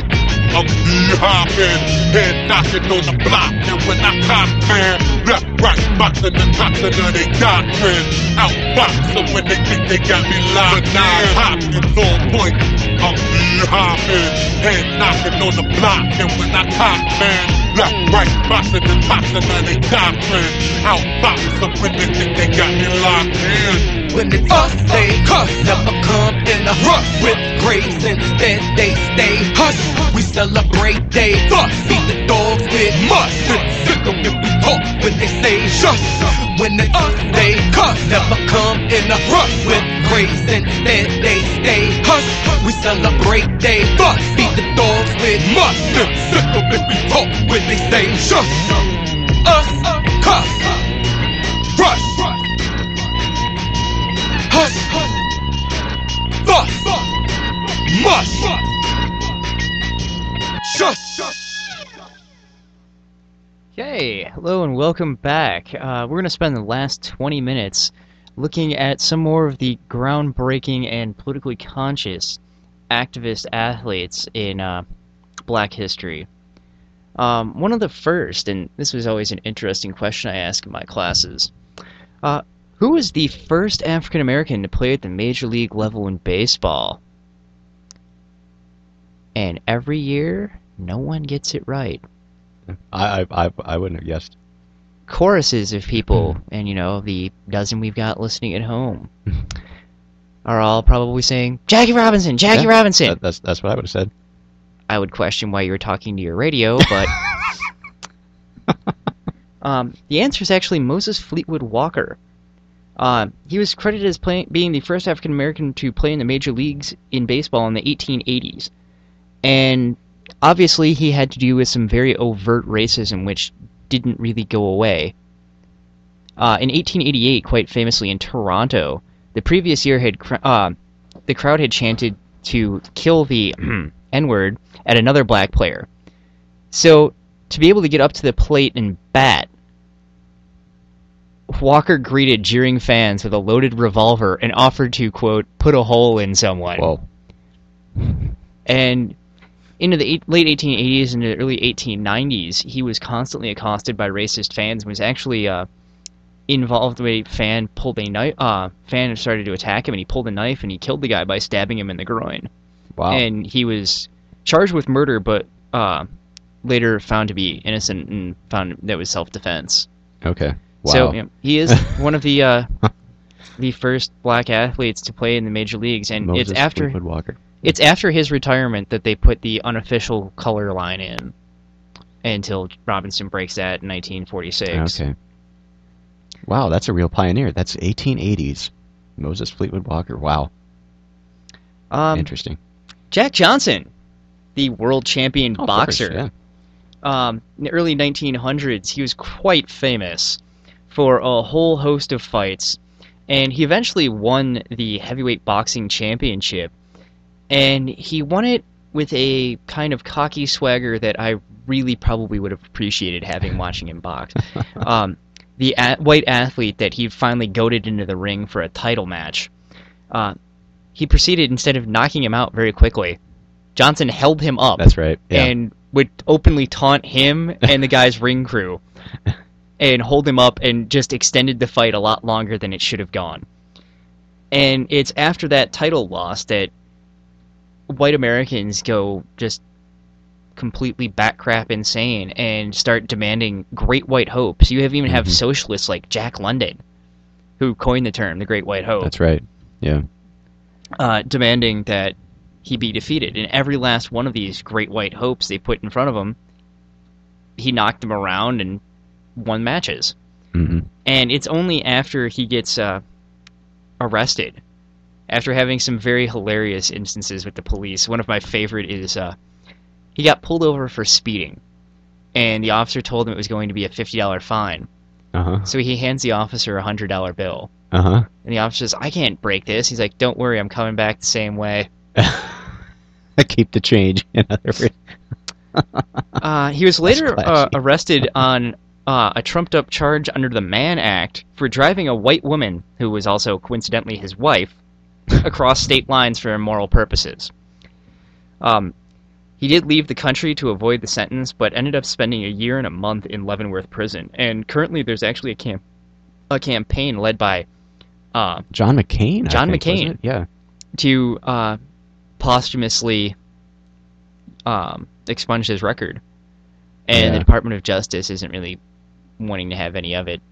I'm hopping, head knocking on the block. And when I cock, man, left, right, boxing and toxin of they doctrine. Out boxing when they think they got me locked in. Hopkins on point, I'm hopping, head knocking on the block. And when I cock, man, left, right, boxing and toxin of they doctrine. Out boxing when they think they got me locked in. When it's us, they cuss, never come in a rush. With grace instead, they stay hush. We celebrate day, feed the dogs with mush. Sick of if we talk when they say shush. When it's us, they cuss, never come in a rush. With grace instead, they stay hush. We celebrate day, feed the dogs with mush. Sick of if we talk when they say shush. Us, cuss, rush. Hush, fuss, mush, shush. Okay, hello and welcome back. We're going to spend the last 20 minutes looking at some more of the groundbreaking and politically conscious activist athletes in black history. One of the first, and this was always an interesting question I ask in my classes, who was the first African American to play at the major league level in baseball? And every year, no one gets it right. I wouldn't have guessed. Choruses of people, and the dozen we've got listening at home, are all probably saying, Jackie Robinson, Jackie Robinson! That's what I would have said. I would question why you were talking to your radio, but... the answer is actually Moses Fleetwood Walker. He was credited as being the first African American to play in the major leagues in baseball in the 1880s. And obviously he had to do with some very overt racism which didn't really go away. In 1888, quite famously in Toronto, the previous year the crowd had chanted to kill the N-word at another black player. So, to be able to get up to the plate and bat, Walker greeted jeering fans with a loaded revolver and offered to, quote, put a hole in someone. Whoa. And into the late 1880s and the early 1890s, he was constantly accosted by racist fans and was actually involved with a fan pulled a knife. Fan started to attack him, and he pulled a knife, and he killed the guy by stabbing him in the groin. Wow. And he was charged with murder, but later found to be innocent and found that was self-defense. Okay. Wow. So he is one of the first black athletes to play in the major leagues, and Moses it's after Fleetwood Walker. It's after his retirement that they put the unofficial color line in, until Robinson breaks that in 1946. Okay. Wow, that's a real pioneer. That's 1880s. Moses Fleetwood Walker. Wow. Interesting. Jack Johnson, the world champion Of boxer. course, yeah. In the early 1900s, he was quite famous for a whole host of fights, and he eventually won the heavyweight boxing championship, and he won it with a kind of cocky swagger that I really probably would have appreciated having watching him box. The white athlete that he finally goaded into the ring for a title match, he proceeded, instead of knocking him out very quickly, Johnson held him up. That's right. Yeah. And would openly taunt him and the guy's ring crew and hold him up and just extended the fight a lot longer than it should have gone. And it's after that title loss that white Americans go just completely batcrap insane and start demanding Great White Hope. So you even have socialists like Jack London, who coined the term, the Great White Hope. That's right. Yeah. Demanding that he be defeated. And every last one of these Great White Hopes they put in front of him, he knocked them around and won matches. Mm-hmm. And it's only after he gets arrested, after having some very hilarious instances with the police. One of my favorite is he got pulled over for speeding, and the officer told him it was going to be a $50 fine. Uh-huh. So he hands the officer a $100 bill. Uh-huh. And the officer says, I can't break this. He's like, don't worry, I'm coming back the same way. I keep the change, in other words. He was later classy. arrested on a trumped-up charge under the Mann Act for driving a white woman, who was also coincidentally his wife, across state lines for immoral purposes. He did leave the country to avoid the sentence, but ended up spending a year and a month in Leavenworth Prison. And currently there's actually a campaign led by John McCain. John I think, McCain. was it? Yeah. to posthumously expunge his record. And Yeah. the Department of Justice isn't really wanting to have any of it.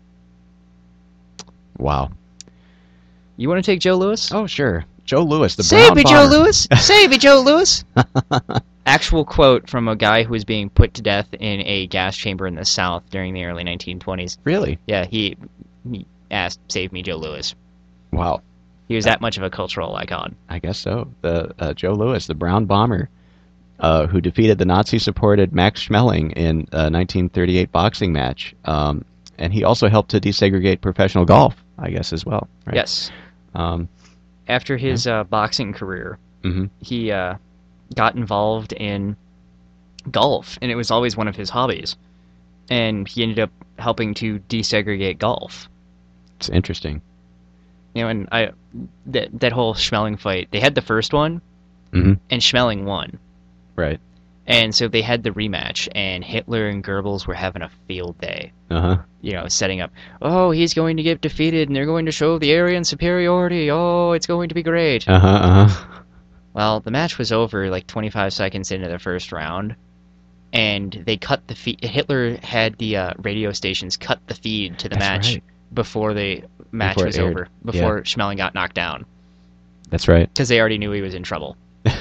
Wow. You want to take Joe Louis? Oh, sure. Joe Louis, the Save Brown me, Joe Bomber. Louis! Save me, Joe Louis! Actual quote from a guy who was being put to death in a gas chamber in the South during the early 1920s. Really? Yeah, he asked, "Save me, Joe Louis." Wow. He was that much of a cultural icon. I guess so. The Joe Louis, the Brown Bomber, who defeated the Nazi-supported Max Schmeling in a 1938 boxing match. And he also helped to desegregate professional golf, I guess, as well. Right? Yes. Um, After his boxing career, mhm. he got involved in golf, and it was always one of his hobbies. And he ended up helping to desegregate golf. It's interesting. You know, and that whole Schmeling fight, they had the first one, Hmm. and Schmeling won. Right. And so they had the rematch, and Hitler and Goebbels were having a field day. Uh-huh. You know, setting up, oh, he's going to get defeated, and they're going to show the Aryan superiority. Oh, it's going to be great. Uh-huh, uh-huh. Well, the match was over like 25 seconds into the first round, and they cut the feed. Hitler had the radio stations cut the feed to the That's match right. before the match Before it was aired. over, before Schmeling got knocked down, That's right. because they already knew he was in trouble.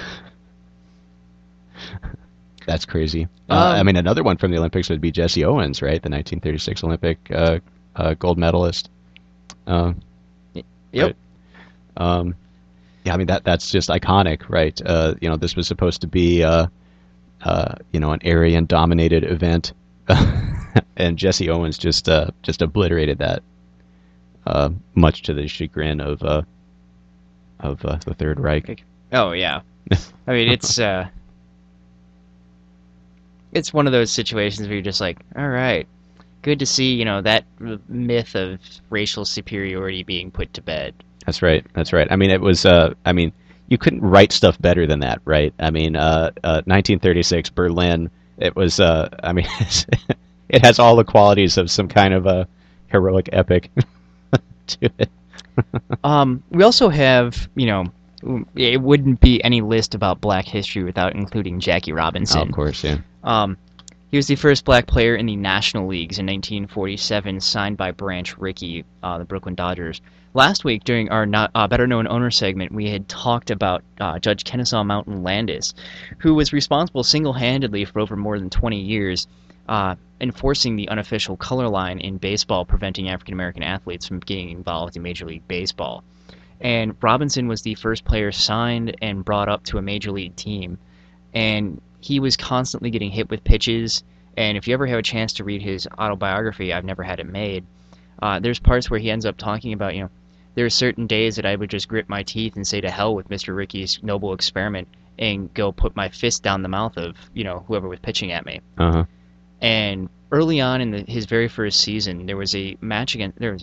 That's crazy. I mean, another one from the Olympics would be Jesse Owens, right? The 1936 Olympic gold medalist. Yep. Right. Yeah, I mean that's just iconic, right? You know, this was supposed to be, you know, an Aryan-dominated event, and Jesse Owens just obliterated that, much to the chagrin of the Third Reich. Oh yeah. I mean, it's one of those situations where you're just like, all right, good to see, you know, that myth of racial superiority being put to bed. That's right. That's right. I mean, it was. I mean, you couldn't write stuff better than that, right? I mean, 1936 Berlin. It was. I mean, it has all the qualities of some kind of a heroic epic to it. We also have, you know, it wouldn't be any list about Black history without including Jackie Robinson. Oh, of course, yeah. He was the first black player in the National Leagues in 1947, signed by Branch Rickey, the Brooklyn Dodgers. Last week, during our better-known owner segment, we had talked about Judge Kennesaw Mountain Landis, who was responsible single-handedly for over more than 20 years enforcing the unofficial color line in baseball, preventing African-American athletes from getting involved in Major League Baseball. And Robinson was the first player signed and brought up to a Major League team. And he was constantly getting hit with pitches, and if you ever have a chance to read his autobiography, I've never had it made, there's parts where he ends up talking about, you know, there are certain days that I would just grit my teeth and say to hell with Mr. Rickey's noble experiment and go put my fist down the mouth of, you know, whoever was pitching at me. Uh-huh. And early on in his very first season, there was a match.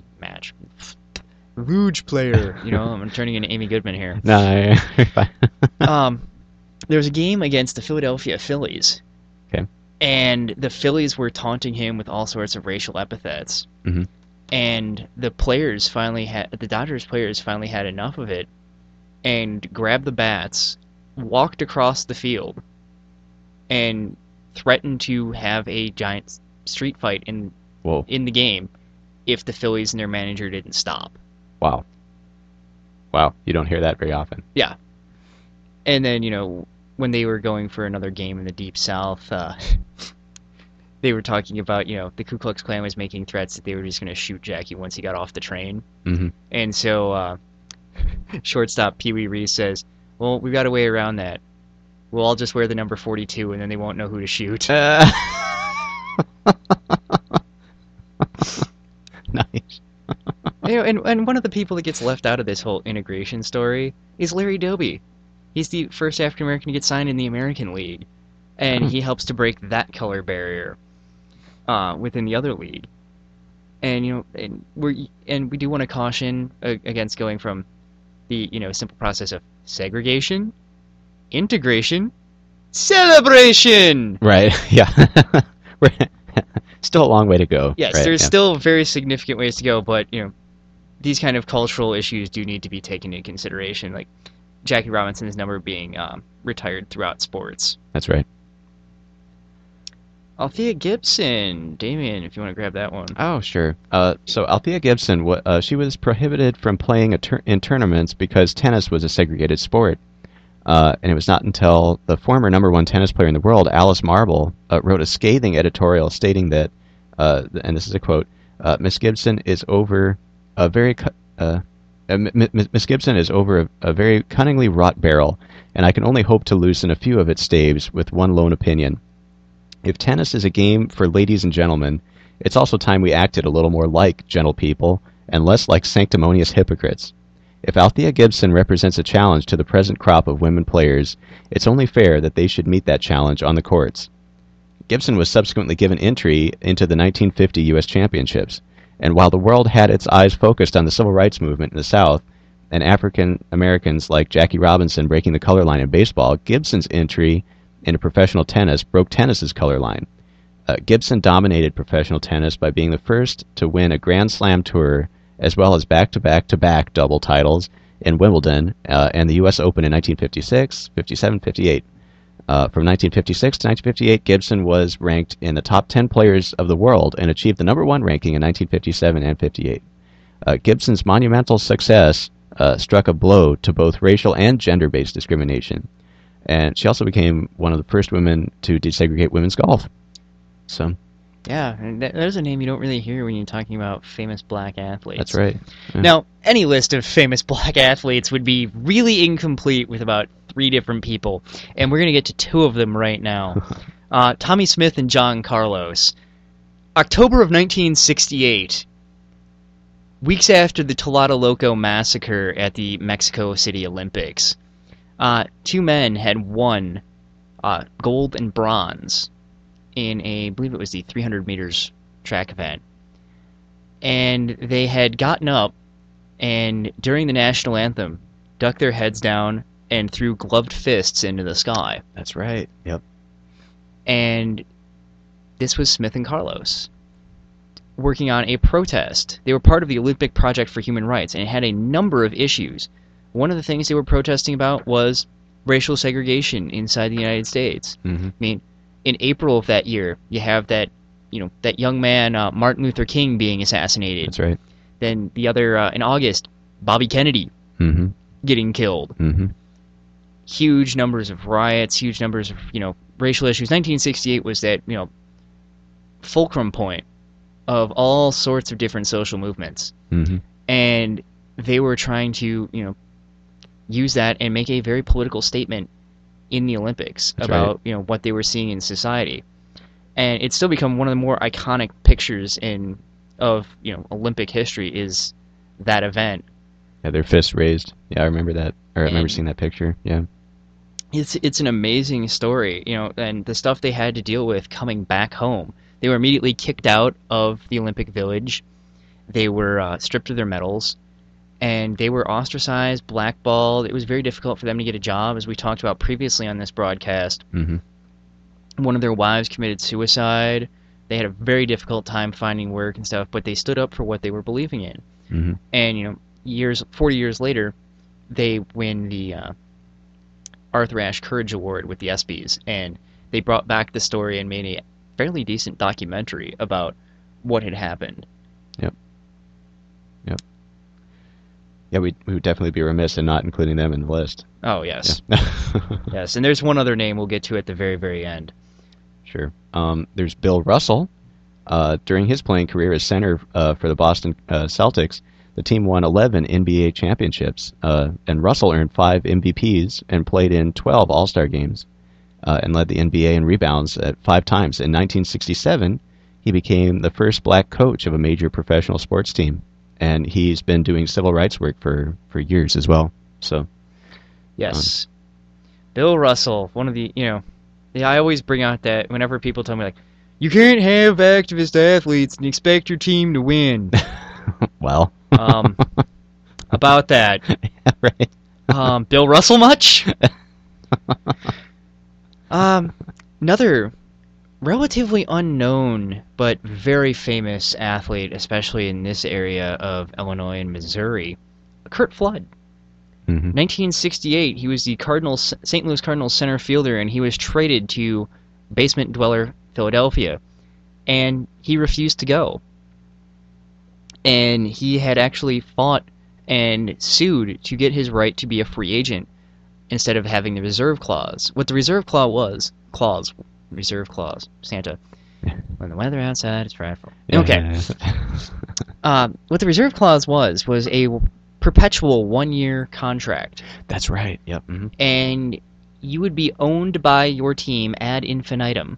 Rouge player, you know, I'm turning into Amy Goodman here. No, you're fine. There was a game against the Philadelphia Phillies. Okay. And the Phillies were taunting him with all sorts of racial epithets. Mhm. And the Dodgers players finally had enough of it and grabbed the bats, walked across the field, and threatened to have a giant street fight in the game if the Phillies and their manager didn't stop. Wow. Wow, you don't hear that very often. Yeah. And then, you know, when they were going for another game in the Deep South, they were talking about, you know, the Ku Klux Klan was making threats that they were just going to shoot Jackie once he got off the train. Mm-hmm. And so shortstop Pee Wee Reese says, well, we've got a way around that. We'll all just wear the number 42 and then they won't know who to shoot. Nice. You know, and one of the people that gets left out of this whole integration story is Larry Doby. He's the first African American to get signed in the American League, and he helps to break that color barrier within the other league. And you know, and we do want to caution against going from the, you know, simple process of segregation, integration, celebration. Right. Yeah. We're still a long way to go. Yes, right? there's Yeah. still very significant ways to go, but these kind of cultural issues do need to be taken into consideration, like Jackie Robinson's number being retired throughout sports. That's right. Althea Gibson, Damien, if you want to grab that one. Oh, sure. So Althea Gibson, she was prohibited from playing in tournaments because tennis was a segregated sport. And it was not until the former #1 tennis player in the world, Alice Marble, wrote a scathing editorial stating that, and this is a quote, Miss Gibson is over a very Miss Gibson is over a very cunningly wrought barrel, and I can only hope to loosen a few of its staves with one lone opinion. If tennis is a game for ladies and gentlemen, it's also time we acted a little more like gentle people and less like sanctimonious hypocrites. If Althea Gibson represents a challenge to the present crop of women players, it's only fair that they should meet that challenge on the courts. Gibson was subsequently given entry into the 1950 U.S. Championships, and while the world had its eyes focused on the civil rights movement in the South and African Americans like Jackie Robinson breaking the color line in baseball, Gibson's entry into professional tennis broke tennis's color line. Gibson dominated professional tennis by being the first to win a Grand Slam tour as well as back-to-back-to-back double titles in Wimbledon and the U.S. Open in 1956, 57, 58. From 1956 to 1958, Gibson was ranked in the top 10 players of the world and achieved the #1 ranking in 1957 and 58. Gibson's monumental success struck a blow to both racial and gender-based discrimination. And she also became one of the first women to desegregate women's golf. So, Yeah, and there's a name you don't really hear when you're talking about famous black athletes. that's right. Yeah. Now, any list of famous black athletes would be really incomplete with about 3 different people, and we're going to get to 2 of them right now. Tommy Smith and John Carlos. October of 1968, weeks after the Tlatelolco massacre at the Mexico City Olympics, 2 men had won gold and bronze in I believe it was the 300 meters track event. And they had gotten up and during the national anthem ducked their heads down and threw gloved fists into the sky. That's right. Yep. And this was Smith and Carlos working on a protest. They were part of the Olympic Project for Human Rights, and it had a number of issues. One of the things they were protesting about was racial segregation inside the United States. Mm-hmm. I mean, in April of that year, you have that young man, Martin Luther King, being assassinated. That's right. Then the other, in August, Bobby Kennedy Mm-hmm. getting killed. Mm-hmm. Huge numbers of riots, huge numbers of, racial issues. 1968 was that, fulcrum point of all sorts of different social movements. Mm-hmm. And they were trying to, use that and make a very political statement in the Olympics That's about, what they were seeing in society. And it's still become one of the more iconic pictures of Olympic history is that event. Yeah, their fists raised. Yeah, I remember that. Or I remember And- seeing that picture. Yeah. It's an amazing story, and the stuff they had to deal with coming back home. They were immediately kicked out of the Olympic Village. They were stripped of their medals, and they were ostracized, blackballed. It was very difficult for them to get a job, as we talked about previously on this broadcast. Mm-hmm. One of their wives committed suicide. They had a very difficult time finding work and stuff, but they stood up for what they were believing in. Mm-hmm. And 40 years later, they win the Arthur Ashe Courage Award with the ESPYs, and they brought back the story and made a fairly decent documentary about what had happened. Yeah, we would definitely be remiss in not including them in the list. Oh yes, Yeah. yes, and there's one other name we'll get to at the very, very end. Sure. There's Bill Russell. During his playing career as center for the Boston Celtics, the team won 11 NBA championships, and Russell earned 5 MVPs and played in 12 All-Star games, and led the NBA in rebounds at 5 times. In 1967, he became the first black coach of a major professional sports team, and he's been doing civil rights work for years as well. So, Yes, Bill Russell, one of the I always bring out that whenever people tell me like, you can't have activist athletes and expect your team to win. well, About that. right. Bill Russell much? Another relatively unknown but very famous athlete, especially in this area of Illinois and Missouri, Curt Flood. 1968, he was the St. Louis Cardinals center fielder, and he was traded to basement dweller Philadelphia, and he refused to go. And he had actually fought and sued to get his right to be a free agent instead of having the reserve clause. What the reserve clause was, Santa. When the weather outside is frightful. Okay. What the reserve clause was a perpetual 1-year contract. That's right. Yep. And you would be owned by your team ad infinitum.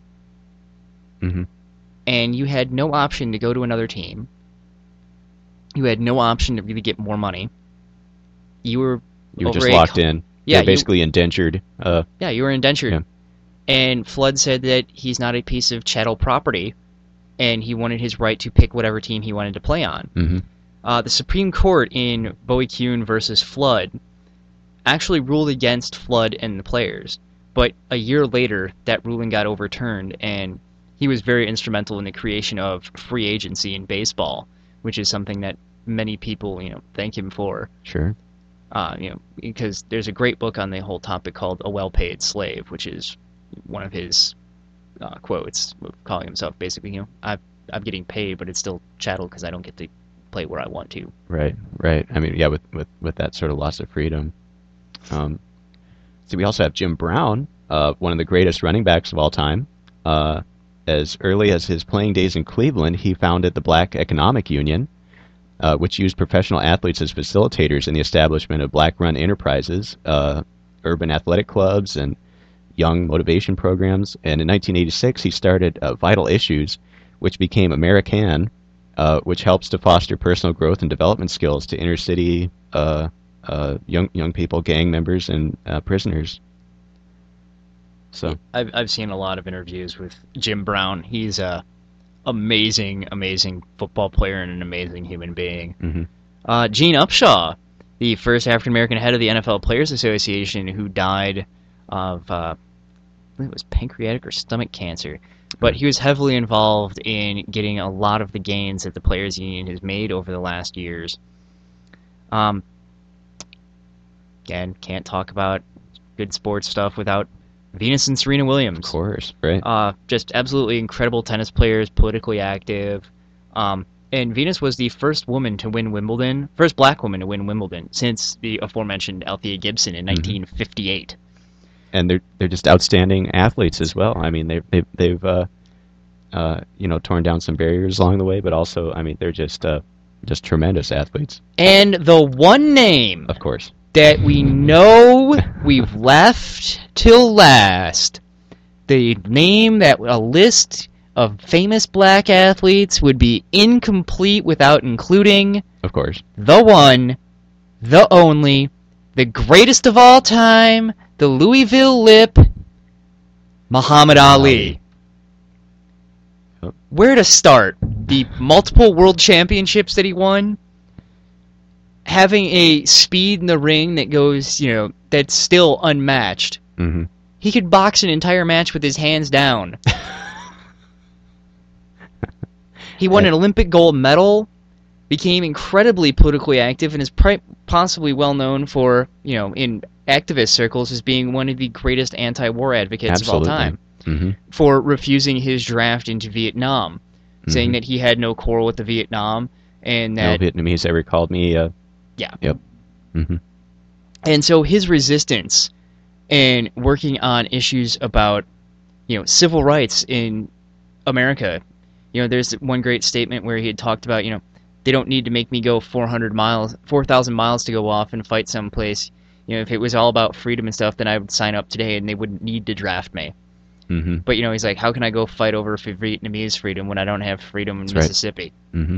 And you had no option to go to another team. You had no option to really get more money. You were just locked in. Yeah, you're basically indentured. Yeah, you were indentured. Yeah. And Flood said that he's not a piece of chattel property, and he wanted his right to pick whatever team he wanted to play on. The Supreme Court in Bowie Kuhn versus Flood actually ruled against Flood and the players, but a year later that ruling got overturned, and he was very instrumental in the creation of free agency in baseball, which is something that many people, thank him for. Sure. Because there's a great book on the whole topic called A Well-Paid Slave, which is one of his quotes, calling himself basically, I'm getting paid, but it's still chattel because I don't get to play where I want to. Right. I mean, yeah, with that sort of loss of freedom. So we also have Jim Brown, one of the greatest running backs of all time. As early as his playing days in Cleveland, he founded the Black Economic Union, which used professional athletes as facilitators in the establishment of black-run enterprises, urban athletic clubs, and young motivation programs. And in 1986, he started Vital Issues, which became American, which helps to foster personal growth and development skills to inner-city young people, gang members, and prisoners. So I've seen a lot of interviews with Jim Brown. He's a amazing football player and an amazing human being. Gene Upshaw, the first African American head of the NFL Players Association, who died of I believe it was pancreatic or stomach cancer, but he was heavily involved in getting a lot of the gains that the Players Union has made over the last years. Again, can't talk about good sports stuff without Venus and Serena Williams. Of course, right. Just absolutely incredible tennis players, politically active. And Venus was the first woman to win Wimbledon, first black woman to win Wimbledon since the aforementioned Althea Gibson in 1958. And they're just outstanding athletes as well. I mean, they've torn down some barriers along the way, but also, I mean, they're just tremendous athletes. And the one name, of course, that we know we've left till last, the name that a list of famous black athletes would be incomplete without including, of course, the one, the only, the greatest of all time, the Louisville Lip, Muhammad Ali. Where to start? The multiple world championships that he won? Having a speed in the ring that goes, that's still unmatched. He could box an entire match with his hands down. He won an Olympic gold medal, became incredibly politically active, and is possibly well known for, in activist circles, as being one of the greatest anti-war advocates of all time. For refusing his draft into Vietnam, saying that he had no quarrel with the Vietnam, and that no Vietnamese ever called me. Yeah. Yep. And so his resistance and working on issues about, civil rights in America. There's one great statement where he had talked about, they don't need to make me go 4,000 miles to go off and fight someplace. If it was all about freedom and stuff, then I would sign up today and they wouldn't need to draft me. But, he's like, how can I go fight over for Vietnamese freedom when I don't have freedom in Mississippi?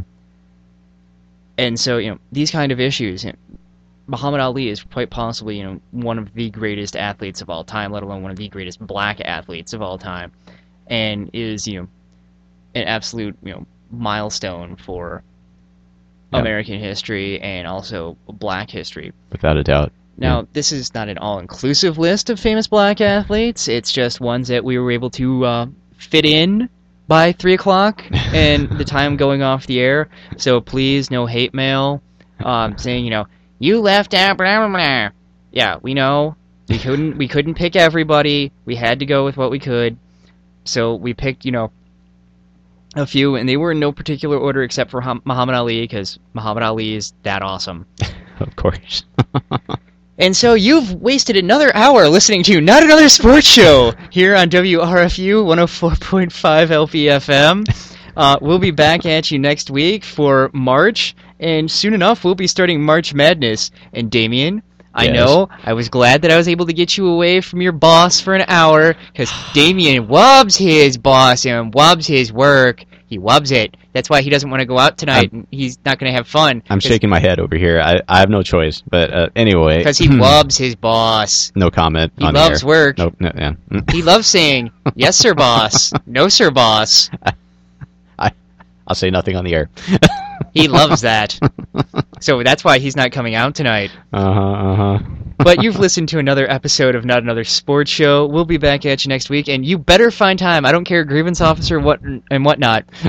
And so, these kind of issues, Muhammad Ali is quite possibly, one of the greatest athletes of all time, let alone one of the greatest black athletes of all time, and is, an absolute, milestone for American history and also black history. Without a doubt. Now, this is not an all-inclusive list of famous black athletes. It's just ones that we were able to fit in by 3 o'clock and the time going off the air. So please, no hate mail saying, you left out blah, blah, blah. Yeah, we know. We couldn't pick everybody. We had to go with what we could. So we picked, a few, and they were in no particular order except for Muhammad Ali, because Muhammad Ali is that awesome. Of course. And so you've wasted another hour listening to Not Another Sports Show here on WRFU 104.5 LPFM. We'll be back at you next week for March, and soon enough we'll be starting March Madness. And Damien, I Yes. know I was glad that I was able to get you away from your boss for an hour, because Damien wubs his boss and wubs his work. He wubs it. That's why he doesn't want to go out tonight, and he's not going to have fun. I'm shaking my head over here. I have no choice. But anyway. Because he wubs his boss. No comment He on loves the air. work. Nope. No, yeah. He loves saying, yes, sir, boss. No, sir, boss. I'll say nothing on the air. He loves that. So that's why he's not coming out tonight. Uh-huh. But you've listened to another episode of Not Another Sports Show. We'll be back at you next week, and you better find time. I don't care, grievance officer, what and whatnot.